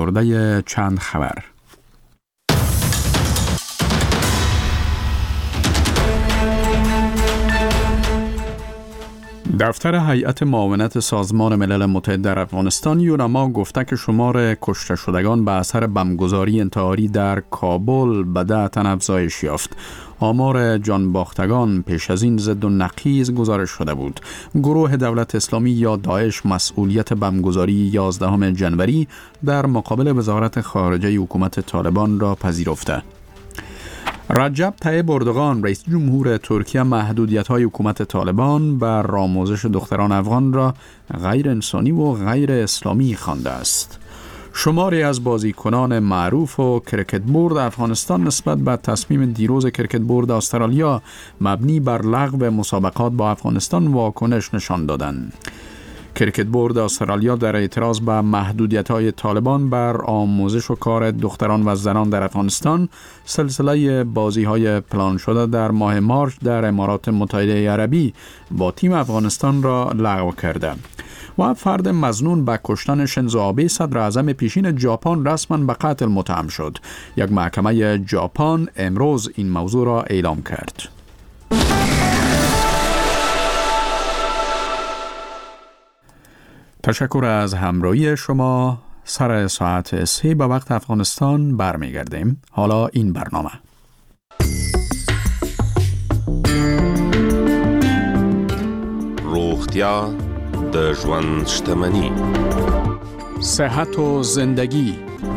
افزرده چند خبر. دفتر هیئت معاونت سازمان ملل متحد در افغانستان یونما گفته که شمار کشته شدگان به اثر بمبگذاری انتحاری در کابل به 10 تن افزایش یافت. آمار جان باختگان پیش از این ضد و نقیض گزارش شده بود. گروه دولت اسلامی یا داعش مسئولیت بمبگذاری 11 جنوری در مقابل وزارت خارجه حکومت طالبان را پذیرفته. رجب طیب اردوغان رئیس جمهور ترکیه محدودیت‌های حکومت طالبان بر آموزش دختران افغان را غیر انسانی و غیر اسلامی خوانده است. شماری از بازیکنان معروف و کرکت بورد افغانستان نسبت به تصمیم دیروز کرکت بورد استرالیا مبنی بر لغو مسابقات با افغانستان واکنش نشان دادند. کرکت بورد استرالیا در اعتراض به محدودیت‌های طالبان بر آموزش و کار دختران و زنان در افغانستان سلسله بازی‌های پلان شده در ماه مارچ در امارات متحده عربی با تیم افغانستان را لغو کرده و فرد مظنون به کشتن شینزو آبه صدر اعظم پیشین ژاپن رسما به قتل متهم شد. یک محکمه ژاپن امروز این موضوع را اعلام کرد. تشکر از همراهی شما. سر ساعت 3 به وقت افغانستان برمیگردیم. حالا این برنامه. روغتیا د ژوند شتمني. صحت و زندگی.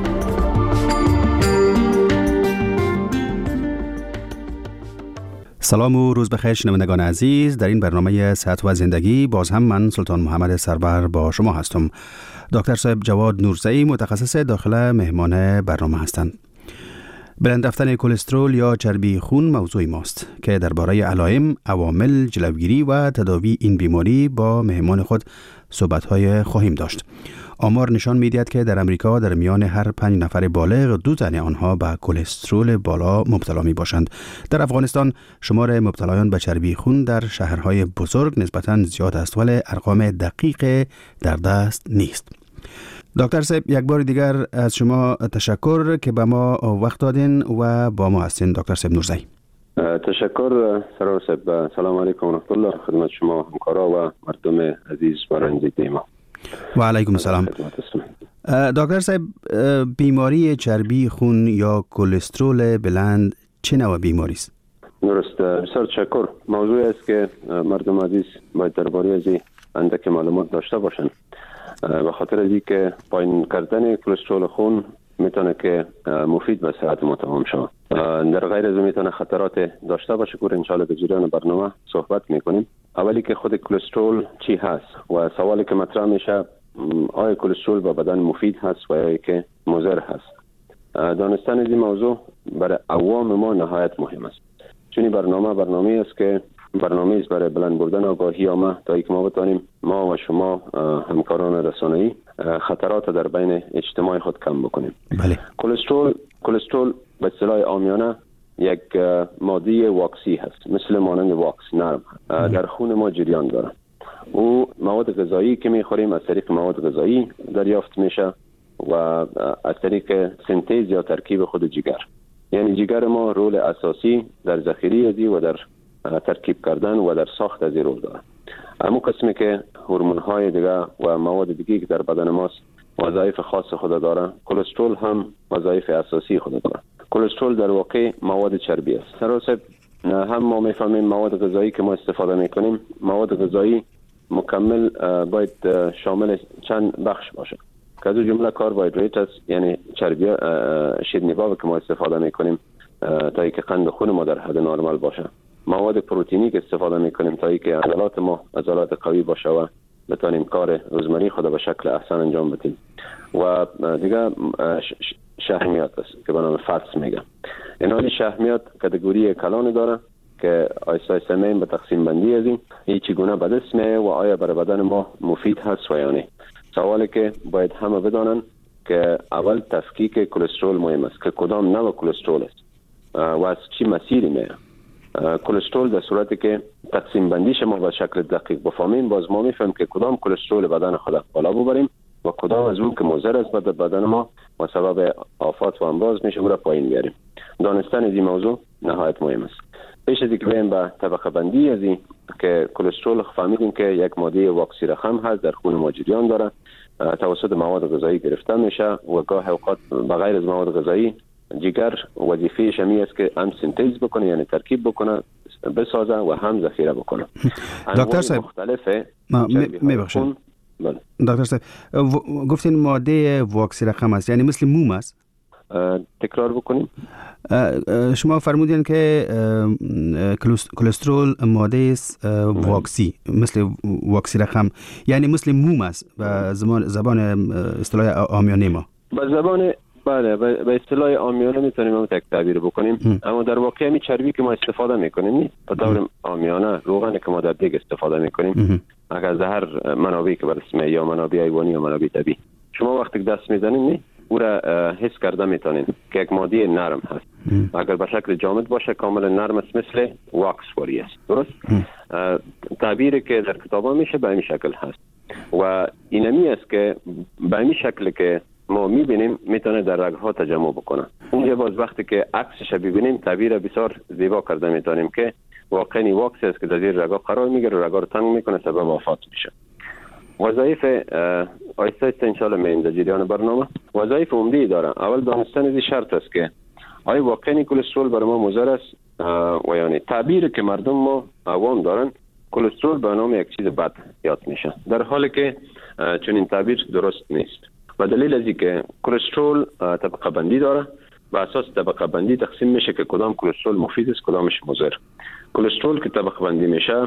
سلام و روز بخیر شنوندگان عزیز. در این برنامه صحت و زندگی باز هم من سلطان محمد سرور با شما هستم. دکتر صاحب جواد نورزئی متخصص داخل مهمان برنامه هستند. بلند رفتن کلسترول یا چربی خون موضوع ماست که درباره علائم، عوامل، جلوگیری و تداوی این بیماری با مهمان خود صحبت‌های خواهیم داشت. آمار نشان می‌دهد که در امریکا در میان هر 5 نفر بالغ 2 تن آنها به کلسترول بالا مبتلا می‌باشند. در افغانستان شمار مبتلایان به چربی خون در شهرهای بزرگ نسبتاً زیاد است ولی ارقام دقیق در دست نیست. دکتر صاحب یک بار دیگر از شما تشکر که به ما وقت دادین و با ما هستین. دکتر صاحب نورزئی. تشکر سرور صاحب. سلام علیکم و رحمت الله خدمت شما همکارا و مردم عزیز و رنجیده ما. و علیکم السلام. دکتر صاحب بیماری چربی خون یا کلسترول بلند چه نوع بیماری است؟ درست، بسیار تشکر. موضوعی است که مردم عزیز باید درباره از اندک معلومات داشته باشند. به خاطر از اینکه پایین کردن کلسترول خون میتونه که مفید به صحت ما تمام شود. در غیر از میتونه خطرات داشته باشه که ان شاء الله به جریان برنامه صحبت میکنیم. اولی که خود کلسترول چی هست و سوالی که مطرح میشه آیا کلسترول به بدن مفید هست و یا که مضر هست. دانستن از این موضوع برای عوام ما نهایت مهم است. چون برنامه است که برنامه است برای بلند بردن آگاهی عامه تا اینکه ما بتوانیم ما و شما همکاران رسانه‌ای خطرات در بین اجتماع خود کم بکنیم. بله. کلسترول به اصطلاح عامیانه یک ماده واکسی هست، مثل مانند واکس نرم در خون ما جریان داره. او مواد غذایی که میخوریم از طریق مواد غذایی دریافت میشه و از طریق سنتز یا ترکیب خود جگر. یعنی جگر ما رول اساسی در ذخیره ازی و در ترکیب کردن و در ساخت ازی رول داره. اما قسمی که هورمون های دیگه و مواد دیگه که در بدن ماست وظایف خاص خود داره، کلسترول هم وظایف اساسی خود داره. کلسترول در واقع مواد چربی است. سراسر هم ما میفهمیم مواد غذایی که ما استفاده میکنیم، مواد غذایی مکمل باید شامل چند بخش باشه. که از جمله کربوهیدرات است، یعنی چربی شیرینی‌ها که ما استفاده میکنیم تا اینکه قند خون ما در حد نرمال باشه. مواد پروتئینی که استفاده میکنیم تا اینکه عضلات ما عضلات قوی باشه و بتونیم کار روزمره خود به شکل احسن انجام بدیم. و دیگه شحمیات است که به نام فاتس میگم. این شحمیات کاتگوری کلان داره که آیسته آیسته به تقسیم بندی از این چگونه به دست میاد و آیا برای بدن ما مفید هست و یا نه. سوالی که باید همه بدانن که اول تفکیک کلسترول مهم است که کدام نوع کلسترول است و از چی مسیری میاد. کلسترول در صورتی که تقسیم بندیش ما به شکل دقیق بفهمیم باز ما میفهمیم که کدام کلسترول بدن خود بالا ببریم و و کدام از اون که مضر است به بدن ما و سبب آفات و امراض میشه او را پایین بیاریم. دانستن این موضوع نهایت مهم است. پیش از اینکه بریم به طبقه بندی از این که کلسترول فهمیدیم که یک ماده واکسی رقم هست، در خون ما جریان داره، توسط مواد غذایی گرفته میشه و گاه اوقات بغیر از مواد غذایی جگر وظیفه‌اش همین است که هم سینتز بکنه، یعنی ترکیب بکنه، بسازه و هم ذخیره بکنه. دکتر صاحب مختلفه میبخشید دکتر صاحب گفتین ماده واکسی رقم است، یعنی مثل موم است؟ تکرار بکنیم. شما فرمودین که کلسترول ماده است واکسی، مثل واکسی رقم، یعنی مثل موم است به زبان اصطلاح عامیانه ما. به زبان بله، به اصطلاح عامیانه میتونیم هم تک تعبیر بکنیم، اما در واقع همین چربی که ما استفاده میکنیم به طور عامیانه روغن که ما در دیگ استفاده میکنیم، اگر از هر منابعی که برسمه یا منابع حیوانی یا منابع طبیعی شما وقتی دست میزنین او را حس کرده میتونین که یک ماده نرم هست. اگر به شکل جامد باشه کاملا نرم است، مثل واکس واری است. درست؟ تعبیری که در کتابا میشه به این شکل هست و اینمی است که به این شکل که ما میبینیم میتونه در رگها تجمع بکنه. اونجا باز وقتی که عکسش ببینیم تعبیر بسیار زیبا کرده میتونیم که واقعی واکس است که در زیر رگها قرار میگیره، رگها رو تنگ میکنه، سبب آفات میشه. وظایف آیسته آیسته انشاءالله میریم در جریان برنامه. وظایف عمده‌ای داره. اول دانستن از شرط است که آیا واقعی کلسترول برای ما مضر است و یعنی تعبیر که مردم ما عوام دارن کلسترول به نام یک چیز بد یاد میشه، در حالی که چون این تعبیر درست نیست. و دلیل از اینکه کلسترول طبقه بندی داره، به اساس طبقه بندی تقسیم میشه که کدام کلسترول مفید است کدامش مضر. کلسترول که طبقه بندی میشه،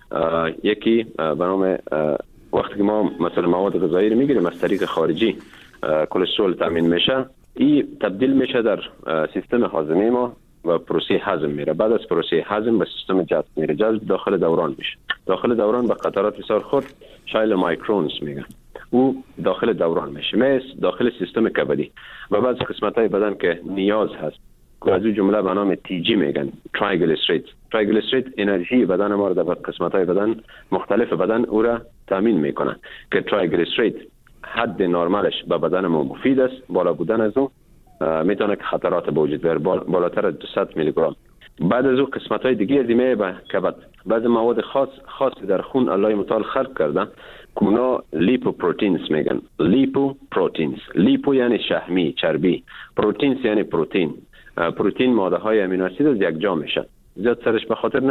یکی به نام وقتی که ما مثلا مواد غذایی رو میگیریم از طریق خارجی کلسترول تامین میشه، این تبدیل میشه در سیستم هاضمه ما و پروسه هضم میره. بعد از پروسه هضم به سیستم جذب میره، جذب داخل دوران میشه. داخل دوران به قطرات بسیار خرد شایل مایکرونز میگن، او داخل دوران میشه مثل داخل سیستم کبدی و بعض قسمت های بدن که نیاز هست که از اون جمله به نام تی جی میگن، ترایگلیسیرید. ترایگلیسیرید انرژی بدن ما رو در قسمت های بدن مختلف بدن او را تامین میکنه که ترایگلیسیرید حد نرمالش به بدن ما مفید است. بالا بودن از اون میتونه که خطرات به وجود بیاره، بالاتر از 200 میلی گرم. بعد از اون قسمت های دیگه دیمه به کبد بعض مواد خاص در خون الله متعال خلق کردن که اونا لیپوپروتینز میگن. لیپوپروتینز، لیپو یعنی شحمی چربی، پروتینز یعنی پروتین. پروتین ماده های امینو اسید از یک جا میشن. زیاد سرش به خاطر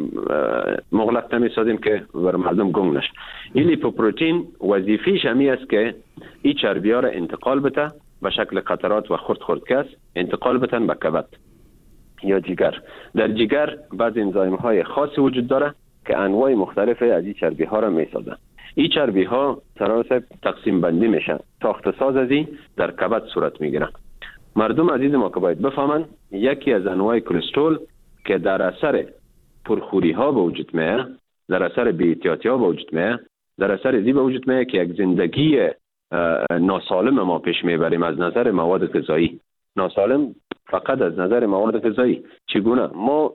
مغلق نمیسازیم که بر مردم گنگ نشه. این لیپوپروتین وظیفه‌اش همی است که این چربی ها را انتقال بده به شکل قطرات و خرد کس انتقال بتن به کبد یا جگر. در جگر بعض انزایم های خاص وجود داره که انواع مختلف از این چربی ها را میسازن. این چربی ها تناسب تقسیم بندی میشن، ساخت ساز از این در کبد صورت میگیرن. مردم عزیز ما که باید بفهمن یکی از انواع کلسترول که در اثر پرخوری ها به وجود میه، در اثر بی‌احتیاطی ها به وجود میه، در اثر زی به وجود میه که یک زندگی ناسالم ما پیش میبریم از نظر مواد غذایی. ناسالم فقط از نظر مواد غذایی. چگونه؟ ما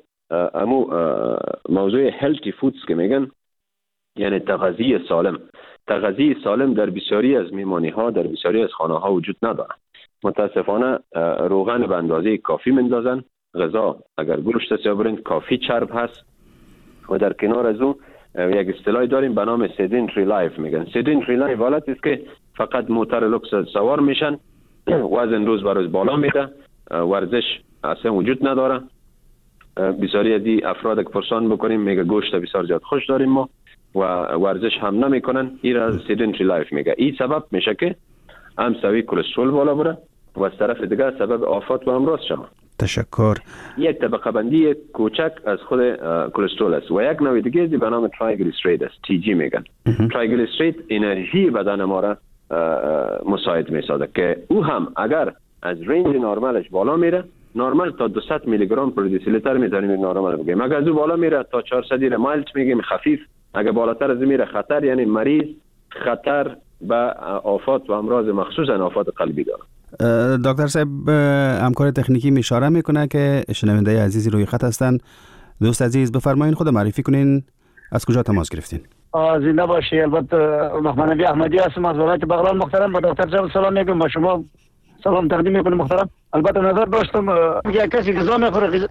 موضوع هلتی فودز که میگن یعنی تغذیه سالم. تغذیه سالم در بسیاری از میمانی ها، در بسیاری از خانه ها وجود نداره. متاسفانه روغن به اندازه کافی مندازن، غذا اگر گوشت است یا برنج کافی چرب هست و در کنار از اون یک اصطلاحی داریم به نام سیدنتری لایف میگن. سیدنتری لایف حالت است که فقط موتر لوکس سوار میشن، وزن روز به روز بالا میره، ورزش اصلا وجود نداره. بسیاری از این افراد که پرسان بکنیم میگه گوشت بسیار زیاد خوش داریم ما و ورزش هم نمیکنن. این را سیدنتری لایف میگه. این سبب میشه که هم سوی کلسترول بالا بره و از طرف دیگه سبب آفات و امراض شما. تشکر. یک طبقه بندی کوچک از خود کلسترول است و یک نوع دیگه به نام ترایگلیسیرید است، تی جی میگن. ترایگلیسیرید انرژی بدن ما را مساعد میسازه که او هم اگر از رنج نرمالش بالا میره، نرمال تا 200 میلی گرم پر دسیلیتر میذاریم نرمال بگیم. اگر از او بالا میره تا 400 مایلت میگیم خفیف. اگر بالاتر از میره خطر، یعنی مریض خطر به آفات و امراض مخصوصا آفات قلبی داره. دکتر صاحب همکار تکنیکی اشاره میکنه که شنونده عزیزی روی خط هستن. دوست عزیز بفرمایید خود معرفی کنین، از کجا تماس گرفتین؟ زنده باشی. البته محمد نبی احمدی هستم از ولایت بغلان. محترم با دکتر صاحب سلام میگم، با شما سلام تقدیم میکنم محترم. البته نظر داشتم یک کسی غذا میخوره،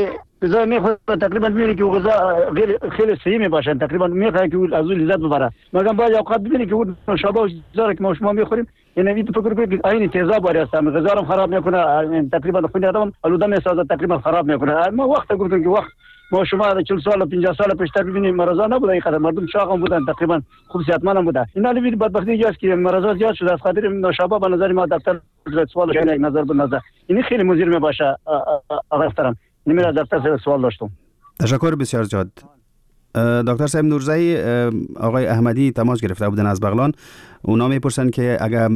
غذا میخوره تقریبا میبینی که غذا خیلی صحیح میباشه، تقریبا میخوره که از اون لذت ببره. مگر بعضی اوقات ببینی که اون نوشابه و چیزا که ما شما میخوریم یعنی تو فکر کنید عین تیزابی هست، غذا رو خراب میکنه، تقریبا خون آدم آلوده میسازه، تقریبا خراب میکنه. ما وقت گفتم که وقت ما شما 40 سال و 50 سال پیشتر ببینیم مرضا نبوده، این قدر مردم چاق بودن، تقریبا خوب صحتمند بودن. اینا لیوی بدبختی اینجاست که مرضا زیاد شده از خاطر نوشابه. به نظر ما دفتر سوال شاید یک نظر به نظر این خیلی مضر میباشه. آقای محترم نمیره دفتر سوال داشتم. تشکر بسیار زیاد. دکتر صاحب نورزئی، آقای احمدی تماس گرفته بودن از بغلان. اونا میپرسن که اگر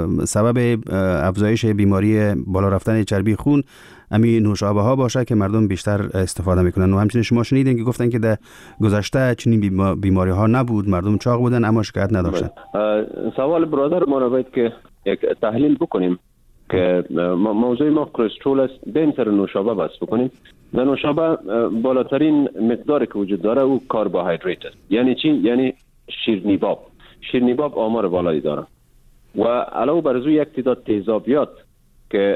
سبب افزایش بیماری بالا رفتن چربی خون همین نوشابه ها باشه که مردم بیشتر استفاده میکنن. و همچنین شما شنیدین که گفتن که در گذشته چنین بیماری ها نبود، مردم چاق بودن اما شکایت نداشتن. سوال برادر ما رو باید که یک تحلیل بکنیم که موضوع ما کلسترول است، بین سر نوشابه بس بکنیم. در نوشابه بالاترین مقداری که وجود داره او کربوهیدرات است. یعنی چی؟ یعنی شیرینی باب آمار بالایی داره و علاوه بر از او یک تعداد تیزابیات که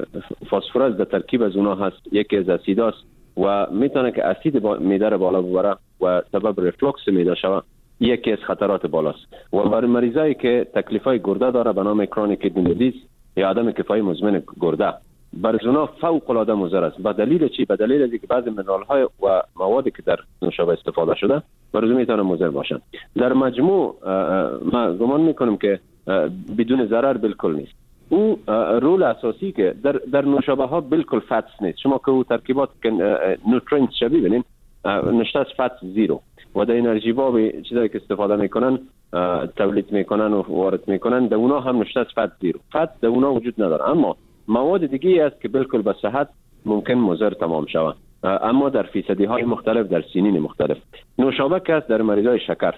فسفرس در ترکیب از اونها هست، یکی از اسیداست و میتونه که اسید معده را بالا ببره و سبب ریفلوکس معده شود. یکی از خطرات بالاست و برای مریضایی که تکلیفای گرده داره به نام کرونیک کیدنی دیزیز یا عدم کفایی مزمن گرده، برای اونا فوق العاده مضر است. به دلیل چی؟ به دلیل اینکه بعضی منرال های و موادی که در نوشابه استفاده شده برای میتونه مضر باشن. در مجموع ما گمان میکنم که بدون ضرر بالکل نیست. او رول اساسی که در نوشابه ها بالکل فاتس نیست. شما که او ترکیبات که نوترینز شبیه ببینید نشته از فاتس زیرو و در انرژی باب چیزایی که استفاده میکنن تولید میکنن و وارد میکنن در اونا هم نشته از فاتس زیرو. فاتس در اونا وجود نداره، اما مواد دیگه است که بالکل به صحت ممکن مضر تمام شود، اما در فیصدی های مختلف، در سنین مختلف. نوشابه که است در مریضای شکر.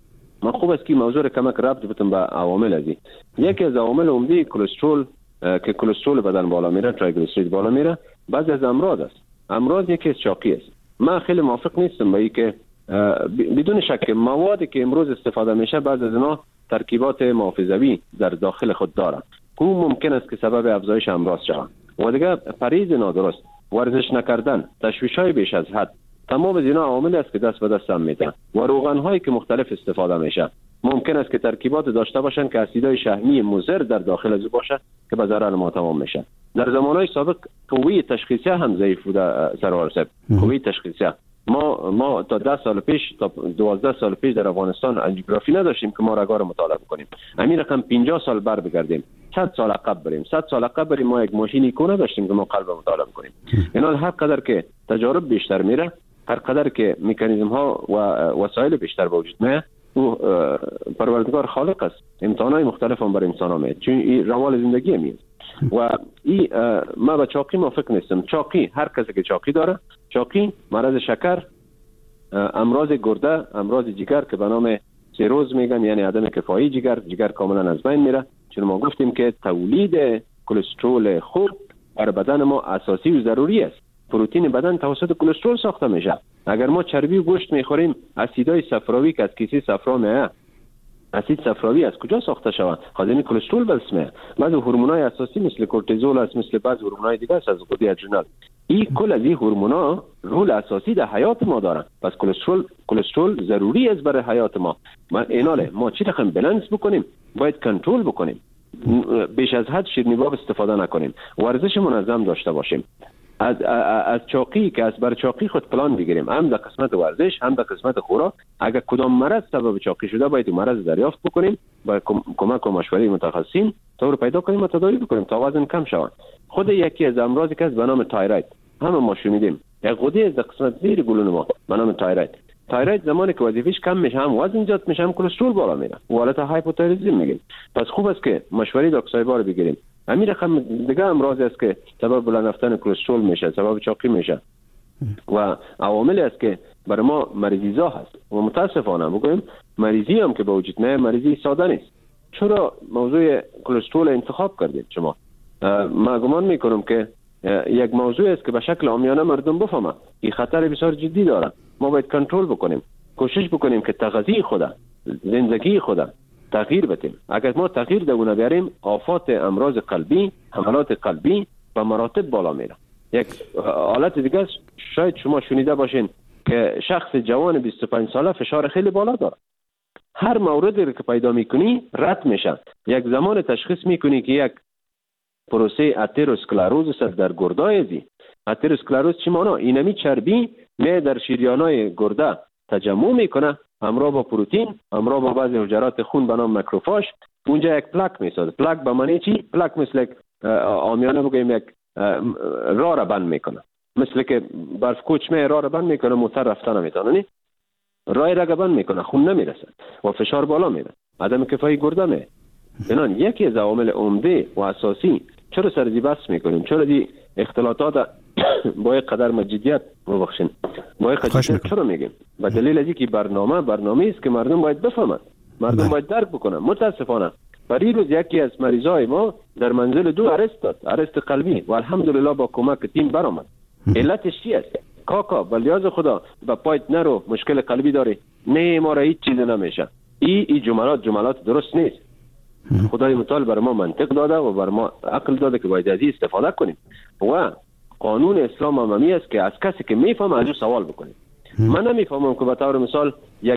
ما خوب است که موضوع را کمک ربط بتیم به عوامل ازی. یکی از عوامل عمده کلسترول که کلسترول بدن بالا میره، تریگلیسیرید بالا میره، بعضی از امراض است. امراض یکی از چاقی است. من خیلی موافق نیستم با اینکه بدون شک موادی که امروز استفاده میشه بعضی از اینا ترکیبات محافظوی در داخل خود دارند که ممکن است که سبب افزایش امراض شود. و دیگه پرهیز نادرست، ورزش نکردن، تشویش‌های بیش از حد، تمام از اینا عواملی است که دست به دست هم میدن. و روغن‌هایی که مختلف استفاده میشه ممکن است که ترکیبات داشته باشن که اسیدهای شحمی مضر در داخل از باشه که به ضرر ما تمام میشه. در زمانهای سابق قوه تشخیصی هم ضعیف بوده سرور صاحب. قوه تشخیصی ما تا 10 سال پیش تا 12 سال پیش در افغانستان انجیوگرافی نداشتیم که ما رگا رو مطالعه کنیم. همین رقم 50 سال بر بگردیم، 100 سال عقب بریم، 100 سال عقب بریم، ما یک ماشینی کو نداشتیم که ما قلب مطالعه کنیم. اینا هر قدر که تجارب بیشتر میره، هر قدر که مکانیزم ها و وسایل بیشتر به وجود میاد، او پروردگار خالق است. امتحانات مختلف هم بر انسان ها میاد، چون این روال زندگی میاد. و این ما به چاقی موافق نیستم. چاقی هر کسی که چاقی داره، چاقی، مرض شکر، امراض گرده، امراض جگر که به نام سیروز میگن، یعنی عدم کفایی جگر کاملا از بین میره. چون ما گفتیم که تولید کلسترول خوب برای بدن ما اساسی و ضروری است. پروتئین بدن توسط کلسترول ساخته میشه. اگر ما چربی و گوشت میخوریم، اسیدهای صفراوی که از کیسه صفرا میاد، اسید صفراوی از کجا ساخته شود؟ خازن کلسترول بسمه. بعضی هورمونای اساسی مثل کورتیزول است، مثل بعضی هورمونای دیگه است از غده ادرینال. این کل از این هورمونا رول اساسی در حیات ما دارن. پس کلسترول ضروری است برای حیات ما. ما چی رقم بالانس بکنیم، باید کنترل بکنیم. بیش از حد شیرینی باب استفاده نکنیم. ورزش منظم داشته باشیم. از چاقی که از بر چاقی خود پلان بگیریم، هم در قسمت ورزش، هم در قسمت خوراک. اگر کدام مرض سبب چاقی شده باید مرض دریافت بکنیم، با کمک و مشوره متخصصین تا رو پیدا کنیم و تداوی بکنیم تا وزن کم شود. خود یکی از امراضی که به نام تایروید، همه ما شنیدیم، یک غده از قسمت زیر گلوی ما به نام تایروید زمانی که وظیفش کم میشه، هم وزن زیاد میشه، هم کلسترول بالا میره، حالت هایپوتایرویدism میگیم. پس خوب است که مشوره دکتر صاحب رو بگیریم. همین رقم دیگه امراضی است که سبب بلند رفتن کلسترول میشه، سبب چاقی میشه و عواملی است که برای ما مریضی‌زا هست و متاسفانه بگویم مریضی هم که به وجود میاد مریضی ساده نیست. چرا موضوع کلسترول انتخاب کردید شما؟ من گمان میکنم که یک موضوع است که به شکل عامیانه مردم بفهمه این خطر بسیار جدی داره. ما باید کنترل بکنیم. کوشش بکنیم که تغذیه خود، زندگی خود تغییر بدیم. اگر ما تغییر دونه بیاریم، آفات امراض قلبی، حملات قلبی به مراتب بالا میره. یک حالت دیگه است، شاید شما شنیده باشین که شخص جوان 25 ساله فشار خیلی بالا داره. هر موردی که پیدا میکنی رد میشه. یک زمان تشخیص میکنی که یک پروسه اتروسکلروز است در گردای زی. اتروسکلروز چی معنی؟ اینمی چربی می در شریانای گرده تجمع میکنه، همراه با پروتئین، همراه با بعضی حجرات خون به نام ماکروفاژ، اونجا یک پلاک میسازه. پلاک به معنی چی؟ پلاک مثل عامیانه بگیم یک راه را بند میکنه، مثل که برف کوچمه راه را بند میکنه، موتور رفتن نمیتونه، نه راه را بند میکنه، خون نمیرسه و فشار بالا میره، عدم کفایی گرده می. اینان یکی از عوامل عمده و اساسی چرا سردی بس میکنیم، چرا دی اختلاطات با یک قدر مجدیت ببخشین با یک قدر چرا میگیم؟ به دلیل از اینکه برنامه است که مردم باید بفهمند، مردم باید درک بکنن. متاسفانه برای روز یکی از مریضای ما در منزل 2 ارست داد، ارست قلبی، و الحمدلله با کمک تیم برآمد. علتش چی است؟ کاکا بلیاز خدا به پایت نرو، مشکل قلبی داری، نه ما را هیچ چیز نمیشه. این جملات درست نیست. خدای متعال بر ما منطق داده و بر ما عقل داده که باید از این استفاده کنیم و قانون اسلام عمومی است که از کسی که میفهمه از او سوال بکنیم. من نمیفهمم که به طور مثال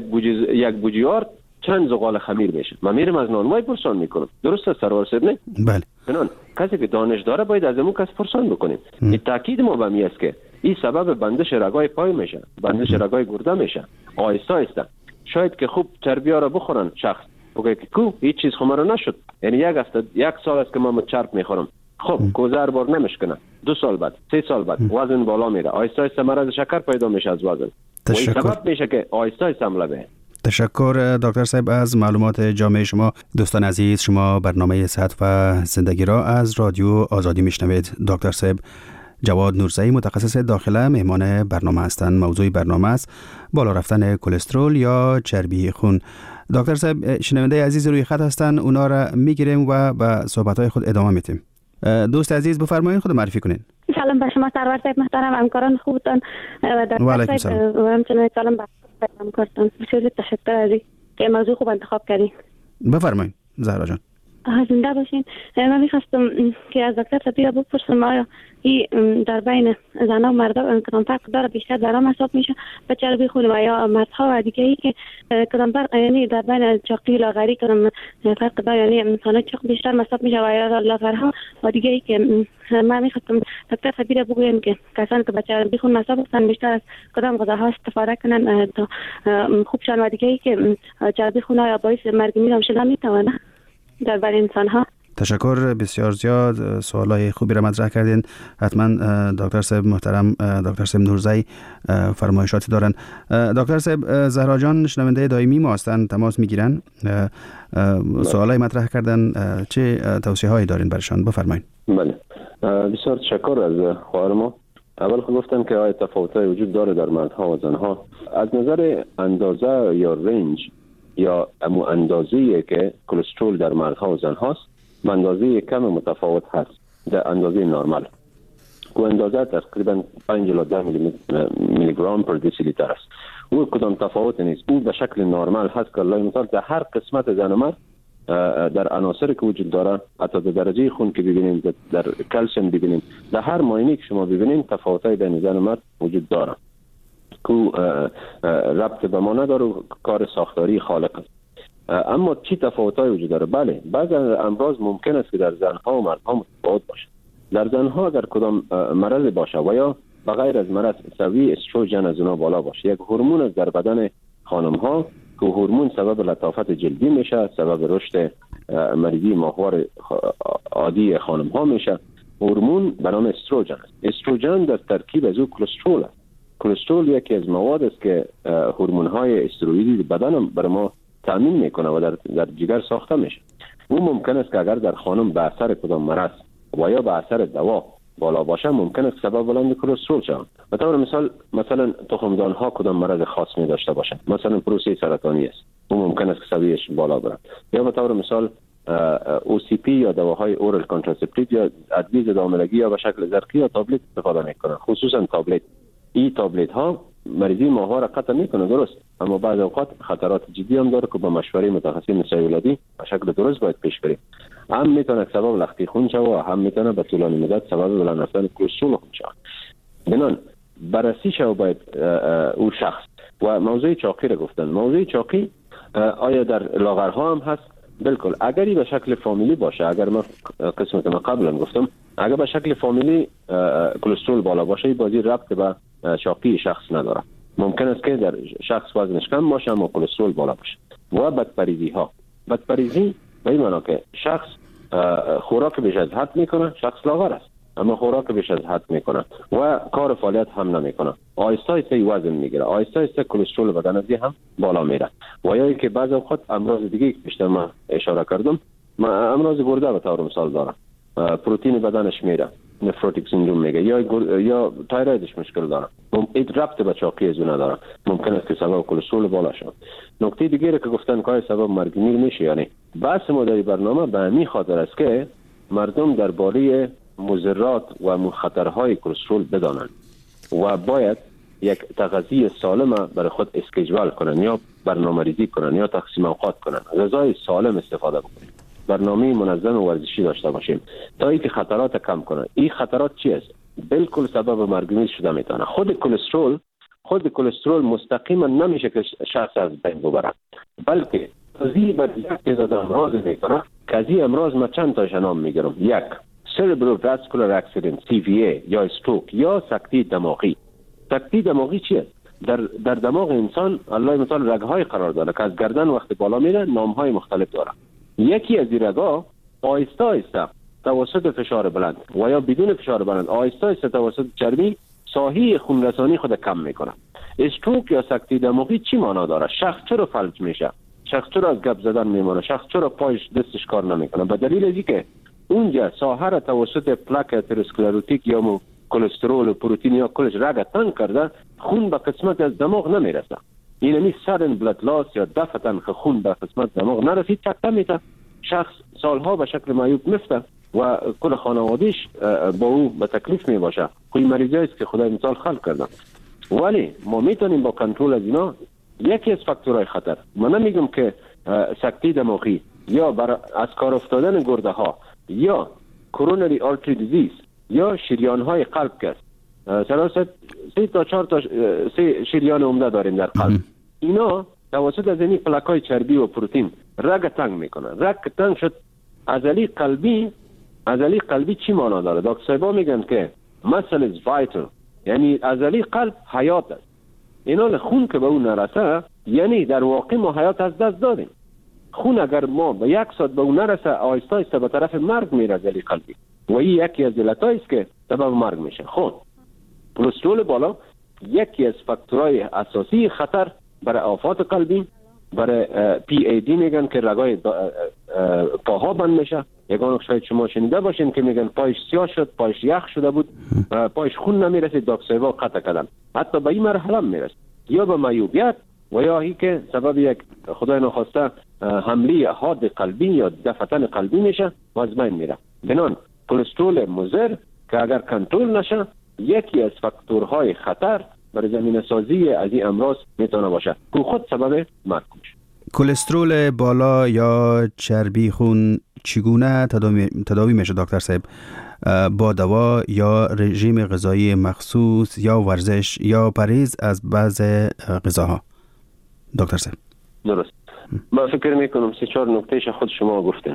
یک بوجیار چند زغال خمیر میشه، من میرم از نانوای پرسان میکنم. درست است سرور صاحب؟ نه بله. چنان کسی که دانش داره باید از اون کس پرسان بکنیم. این تاکید ما به می است که این سبب بندش رگای پای میشه، بندش رگای گرده میشه. آهسته آهسته شاید که خوب چربیا را بخورن شخص بگه که کو هیچ چیز خمر نشد، یعنی یک سال است که من چرب میخورم، خب کوزه بار نمیشکنه، 2 سال بعد 3 سال بعد وزن بالا میره، آهسته آهسته مرض شکر پیدا میشه از وزن. و این سبب میشه که آهسته آهسته حمله به. تشکر دکتر صاحب از معلومات جامع شما. دوستان عزیز، شما برنامه صحت و زندگی را از رادیو آزادی میشنوید. دکتر صاحب جواد نورزئی متخصص داخله مهمان برنامه هستند. موضوع برنامه است بالا رفتن کلسترول یا چربی خون. دکتر صاحب شنونده عزیز روی خط هستند، اونا را میگیریم و به صحبت‌های خود ادامه میدیم. دوست عزیز بفرمایید، خود معرفی کنین. سلام به شما سرور صاحب محترم، همکاران خوبتان و علیکم سلام. و همچنین سلام به همکارتان. بسیار تشکر از که موضوع خوب انتخاب کردین. بفرمایید زهرا جان. زنده باشین. من میخواستم که از دکتر صاحب بپرسم آیا این در بین زنها و مردها کدام فرق داره؟ بیشتر زنها مصاب میشه به چربی خون و یا مردها؟ و دیگه ای که کدام فرق، یعنی در بین چاقی لاغری کدام فرق داره؟ یعنی انسان چاق بیشتر مصاب میشه و یا لاغرها؟ و دیگه ای که من میخواستم دکتر صاحب بگوین که کسانی که به چربی خون مصاب هستن بیشتر از کدام غذاها استفاده کنن تا خوب شن؟ و دیگه ای که چربی خون یا باعث مرگ میرم شدن میتونه در بین انسان ها؟ تشکر، بسیار زیاد سوالای خوبی را مطرح کردین. حتما دکتر صاحب محترم، دکتر صاحب نورزئی فرمایشاتی دارن. دکتر صاحب زهرا جان شنونده دائمی ما هستند، تماس میگیرن، سوالای مطرح کردن، چه توصیه هایی دارین برشان؟ بفرمایید. بله، بسیار تشکر از خواهر ما. اول خود گفتن که آیا تفاوت‌های وجود داره در مردها و زنها. از نظر اندازه یا رنج یا امو اندازه‌ای که کلسترول در مردها و زنهاست، اندازه کم متفاوت هست در اندازه نرمال. و اندازه تقریبا 5 الی 10 میلی گرم پر دسی لیتر است. او کدام تفاوت نیست، او به شکل نرمال هست که الله مثال در هر قسمت زن و مرد در عناصری که وجود داره، حتی در درجه خون که ببینیم، در کلسیم ببینیم، در هر معاینه که شما ببینید تفاوت‌های بین زن و مرد وجود داره که ربط به ما نداره، کار ساختاری خالق است. اما چی تفاوت‌های وجود داره؟ بله، بعضی امراض ممکن است که در زنها و مردها متفاوت باشه. در زنها اگر کدام مرض باشه و یا بغیر از مرض سوی استروژن از اونها بالا باشه، یک هورمون است در بدن خانم‌ها که هورمون سبب لطافت جلدی میشه، سبب رشد مریضی ماهوار عادی خانم‌ها میشه. هورمون به نام استروژن است. استروژن در ترکیب از او کلسترول است. کلسترول یکی از مواد است که هورمون‌های استروئیدی بدن بر ما تامین میکنه و در جگر ساخته میشه. او ممکن است که اگر در خانم به اثر کدام مرض و یا به اثر دوا بالا باشه، ممکن است سبب بلند کلسترول شود. به طور مثلا تخمدان ها کدام مرض خاص می داشته باشه، مثلا پروسه سرطانی است، او ممکن است که سویش بالا بره. یا به طور مثال OCP یا دواهای اورال کانتراسپتیو یا ادویه ضد حاملگی یا به شکل زرقی یا تابلت استفاده میکنن، خصوصا تابلت. این تابلت ها مریضی ماهواره را قطع میکنه درست، اما بعض اوقات خطرات جدی هم داره که با مشوره متخصص نسای ولادی به شکل درست باید پیش بریم. هم میتونه سبب لختی خون شود و هم میتونه به طولانی مدت سبب بلند رفتن کلسترول خون شود. بنان بررسی شود باید او شخص. و موضوع چاقی را گفتن. موضوع چاقی آیا در لاغرها هم هست؟ بالکل. اگری به شکل فامیلی باشه، اگر من قسمت ما قبلا گفتم اگر به شکل فامیلی کلسترول بالا باشه، بازی ربط به چاقی شخص نداره. ممکن است که در شخص وزنش کم باشه اما کلسترول بالا باشه. و بدپریزی به این معنی که شخص خوراک بیش از حد میکنه، شخص لاغر است اما خوراک بیش از حد میکنه و کار فعالیت هم نمیکنه، آهسته آهسته وزن میگیره، آهسته آهسته کلسترول بدن از هم بالا میره. و یا که بعضی اوقات امراض دیگه که بیشتر من اشاره کردم، امراض گرده به طور مثال داره، پروتئین بدنش میره، نفروتیک سیندروم میگه، یا تایرویدش مشکل داره، این ربط به چاقی از نداره، ممکن است که سبب کلسترول بالا شه. نکته دیگه که گفتن که سبب مرگ میر میشه، یعنی بحث ما در برنامه به همین خاطر است که مردم درباره مضرات و خطرهای کلسترول بدانند و باید یک تغذیه سالم برای خود اسکیجول کنن یا برنامه‌ریزی کنن یا تقسیم اوقات کنن، غذای سالم استفاده بکنیم، برنامه منظم و ورزشی داشته باشیم تا اینکه خطرات کم کنن. این خطرات چی است؟ بالکل سبب مرگ میر شده میتونه. خود کلسترول مستقیما نمیشه که شخص از بین ببره، بلکه قضیه بر یک تعداد امراض میکنه که از این امراض ما چند تاش نام میگیرم. یک، cerebrovascular accident CVA یا استروک یا سکته دماغی. سکته دماغی چیه؟ در دماغ انسان الله مثال رگ‌های قرار داره که از گردن وقتی بالا میره نام‌های مختلف داره. یکی از این رگ‌ها آهسته آهسته توسط فشار بلند و یا بدون فشار بلند آهسته آهسته توسط چربی ساحه خونرسانی خود کم میکنه. استروک یا سکته دماغی چی معنا داره؟ شخص چرا فلج میشه؟ شخص چرا از گپ زدن میمونه؟ شخص چرا پایش دستش کار نمیکنه؟ به دلیل اینکه اونجا ساحه را توسط پلاک اتروسکلروتیک یا کلسترول و پروتئین یا کلش رگ تنگ کرده، خون به قسمت از دماغ نمیرسه. یعنی سادن بلاد لاس یا دفعتاً خون به قسمت دماغ نرسید، چکته میته، شخص سالها به شکل معیوب میفته و کل خانوادهش با او به تکلیف می باشه. خوی مریضی است که خدای مثال خلق کرده. ولی ما میتونیم با کنترل از اینا یکی از فاکتورهای خطر، من نمیگم که سکته دماغی یا از کار افتادن گرده ها یا کرونری آرتری دیزیز یا شریان های قلب است. سراسر 3 تا 4 تا شریان عمده داریم در قلب. اینا توسط از این پلاک های چربی و پروتئین رگ تنگ میکنه. رگ تنگ شد، عضله قلبی چی معنا داره؟ دکتر صاحبا میگن که muscle is vital، یعنی عضله قلب حیات است. اینا خون که به اون نرسه یعنی در واقع ما حیات از دست دادیم. خون اگر ما به 1 ساعت به اون نرسه آهسته آهسته به طرف مرگ میره عضله قلبی و این یکی از علتایی است که سبب مرگ میشه. خب کلسترول بالا یکی از فاکتورهای اساسی خطر برای آفات قلبی، برای PAD میگن که رگای پاها بند میشه. یگان شاید شما شنیده باشین که میگن پایش سیاه شد، پایش یخ شده بود، پایش خون نمیرسید، دکتر صاحبا قطع کردن. حتی به این مرحله هم میرسید، یا به معیوبیت و یا هی که سبب یک خدای نخواسته حمله حاد قلبی یا دفعتن قلبی میشه و از بین میره. بنان کلسترول مضر که اگر کنترل نشه یکی از فاکتورهای خطر برای زمینه سازی از این امراض میتونه باشه که خود سبب مرگ میشه. کلسترول بالا یا چربی خون چگونه تداوی میشه دکتر صاحب؟ با دوا یا رژیم غذایی مخصوص یا ورزش یا پرهیز از بعض غذاها؟ دکتر صاحب درست. من فکر میکنم 3-4 نکتهش خود شما گفتین.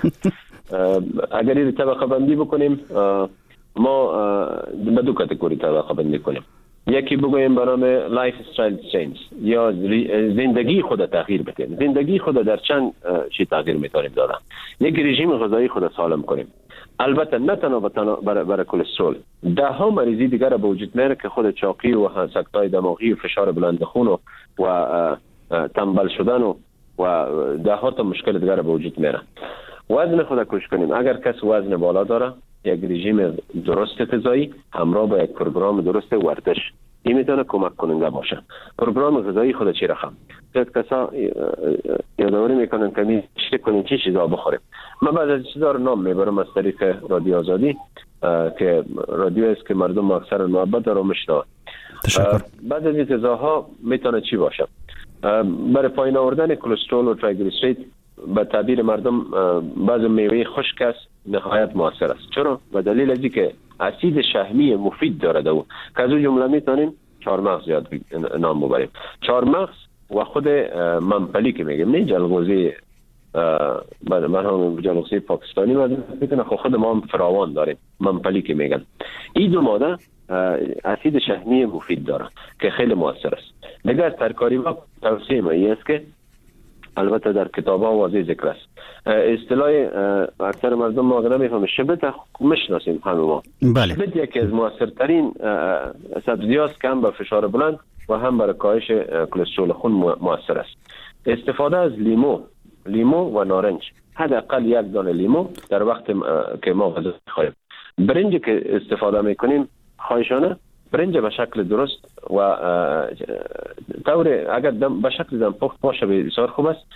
اگر این طبقه بندی بکنیم، ما به 2 کاتگوری طبقه بندی کنیم. یکی بگویم به نام لایف استایل چینج یا زندگی خود تغییر بدیم. زندگی خود در چند چی تغییر میتونیم دادن. یک رژیم غذایی خود سالم کنیم. البته نه تنها برای کلسترول، 10 مریضی دیگر به وجود میاره که خود چاقی و سکته‌های دماغی و فشار بلند خون و تنبل شدن و 10 تا مشکل دیگر به وجود میاره. وزن خود کش کنیم. اگر کس وزن بالا داره، یک رژیم درست غذایی همراه با یک پروگرام درست ورزش این میتونه کمک کننده باشه. پروگرام غذایی خود چی رقم؟ کسا یادآوری میکنن که میشه کنیم چی چیزا بخوریم. من بعض از چیزا رو نام میبرم از طریق رادیو آزادی که رادیو است که مردم اکثر محبت رو میشنوند. تشکر. بعد از این غذاها میتونه چی باشه؟ برای پایین آوردن کلسترول و تریگلیسیرید به تعبیر مردم بعض میوه خشک است نهایت موثر است. چرا؟ به دلیل از اینکه اسید شحمی مفید دارد او که از اون جمله میتونیم چهارمغز یاد نام ببریم. چهارمغز و خود ممپلی که میگیم، نه جلغوزی، من هم جلغوزی پاکستانی میگم، خود ما هم فراوان داریم، ممپلی که میگن. این دو ماده اسید شحمی مفید داره که خیلی موثر است. دیگه از ترکاری ما توصیه ما است که البته در کتاب‌ها واضح ذکر است. اصطلاح اکثر مردم ما نمیفهمه، شبت میشناسیم همه ما. بله. شبت یکی از موثرترین سبزیاست که هم به فشار بلند و هم برای کاهش کلسترول خون موثر است. استفاده از لیمو و نارنج، حداقل یک دانه لیمو در وقت که ما غذا می‌خوریم. برنج که استفاده می‌کنیم خواهشانه برنج به شکل درست و طور اگر به شکل دمپخت باشه بسیار خوب است.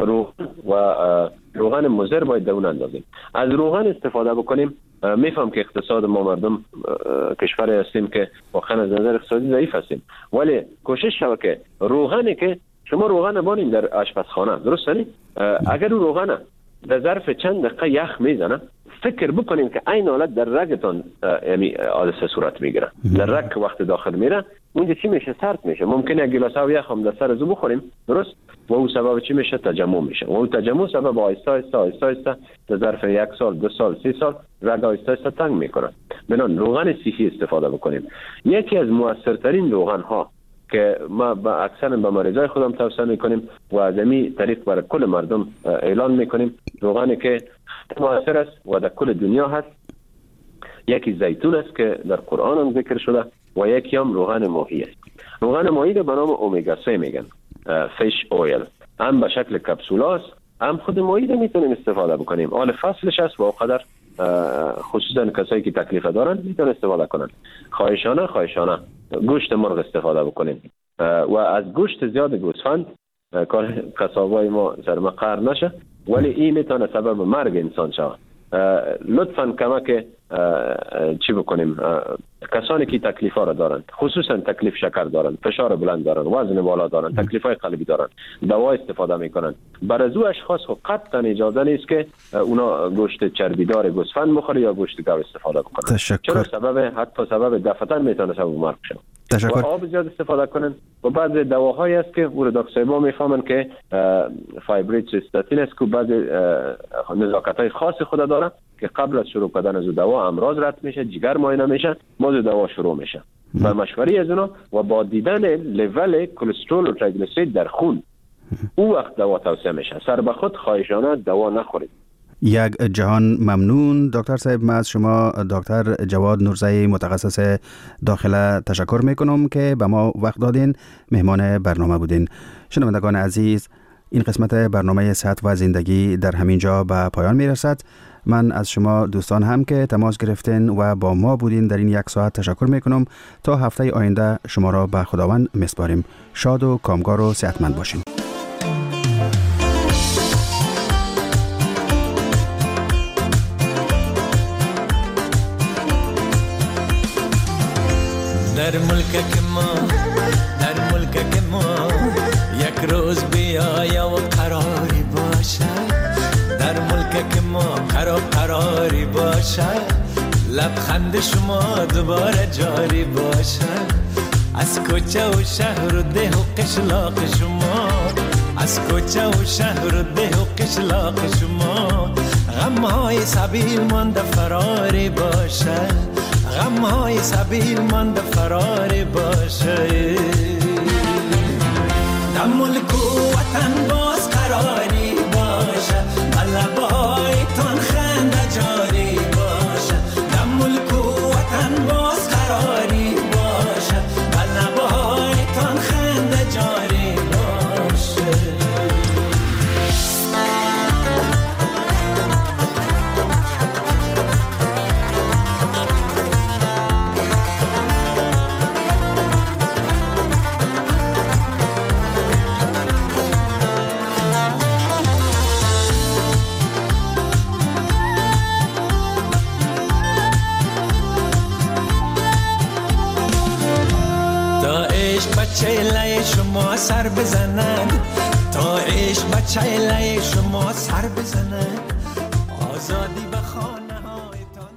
روغن مضر باید در اون اندازیم. از روغن استفاده بکنیم. میفهم که اقتصاد ما مردم کشوری هستیم که واقعا از نظر اقتصادی ضعیف هستیم، ولی کوشش شود که روغنی که شما روغن بانید در آشپزخانه، درست است؟ اگر روغن در ظرف چند دقیقه یخ میزنه، فکر بکنیم که این حالت در رگتان یعنی حادثه صورت میگیره. در رگ وقت داخل میره اونجا چی میشه؟ سرد میشه. ممکنه یک گلاس آب یخ هم در سر زو بخوریم، درست؟ و اون سبب چی میشه؟ تجمع میشه. و اون تجمع سبب آهسته در ظرف 1 سال 2 سال 3 سال رگ آهسته تنگ میکنه. بنابراین روغن صحی استفاده بکنیم. یکی از موثرترین روغن ها که ما اکثر به مریضای خودم توصیه میکنیم و از این طریق برای کل مردم اعلان میکنیم، روغنی که موثر است و در کل دنیا هست، یکی زیتون است که در قرآن هم ذکر شده و یکی هم روغن ماهی است. روغن ماهی رو به نام اومگا 3 میگن، فیش اویل. هم به شکل کپسولاست، هم خود ماهی رو میتونیم استفاده بکنیم. آن فصلش است و اوقدر خصوصا کسایی که تکلیف دارن میتونن استفاده کنن. خواهشانه گوشت مرغ استفاده بکنیم و از گوشت زیاد گوسفند کسابای ما سرمقر نشه، ولی این میتونه سبب مرگ انسان شود. لطفاً کمک چی بکنیم؟ کسانی که تکلیف ها را دارند، خصوصا تکلیف شکر دارند، فشار بلند دارند، وزن بالا دارند، تکلیف های قلبی دارند، دوا استفاده میکنند، برای از اشخاص قطعا اجازه نیست که اونا گوشت چربیدار گوسفند بخوره یا گوشت گاو استفاده بکنند. چرا حتی سبب دفتن میتونه سبب مرگ شود. و آب زیاد استفاده کنن و بعض دواهایی است که دکتر ما میفهمن که فایبریت استاتین است که بعض نزاکت‌های خاص خود داره که قبل از شروع کردن از دوا امراض رد میشه، جگر معاینه میشه، باز دوا شروع میشه. و مشوره از اونا و با دیدن لول کلسترول و تریگلیسیرید در خون او وقت دوا توصیه میشه. سر به خود خواهشانه دوا نخورید. یک جهان ممنون دکتر صاحب. من از شما دکتر جواد نورزئی متخصص داخله تشکر میکنم که به ما وقت دادین، مهمان برنامه بودین. شنوندگان عزیز، این قسمت برنامه صحت و زندگی در همین جا به پایان میرسد. من از شما دوستان هم که تماس گرفتین و با ما بودین در این 1 ساعت تشکر میکنم. تا هفته آینده شما را به خداوند میسپاریم. شاد و کامگار و صحتمند باشین. در ملک ما یک روز بیاید و قراری باشد. در ملک ما قراری باشد. لبخند شما دوباره جاری باشد. از کوچه و شهر و ده و قشلاق شما، از کوچه و شهر و ده و قشلاق شما، غمهای سبیل مانده فراری باشد. غمهای سبیل مانده فراری باشه. در ملک و وطن باز قراری باشه. لبایتان خنده جاری باشه. در ملک و وطن باز قراری باشه. لبایتان خنده جاری باشه. چهله شما سر بزند، تا عشق به چهله شما سر بزند، آزادی بخوان